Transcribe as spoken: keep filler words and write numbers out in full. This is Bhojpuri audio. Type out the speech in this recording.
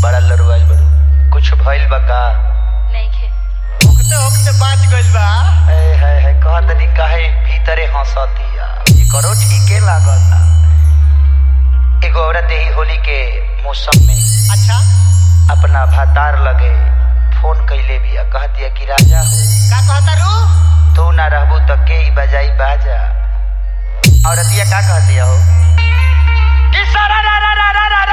बड़ा लड़वाइल बड़ू, कुछ भइल बा का? नहीं खे ओकते ओकते बाज गइल बा। ए है है कहत नी काहे भीतरे हंसतिया, ये करो ठीके लागता। एगो औरत यही होली के मौसम में अच्छा अपना भातार लगे फोन कैले बिया, कहतिया कि राजा हो का कहता रू? तू ना रहबू तो के ही बजाई बाजा। औरतिया का कहतिया हो कि सारा रा रा रा रा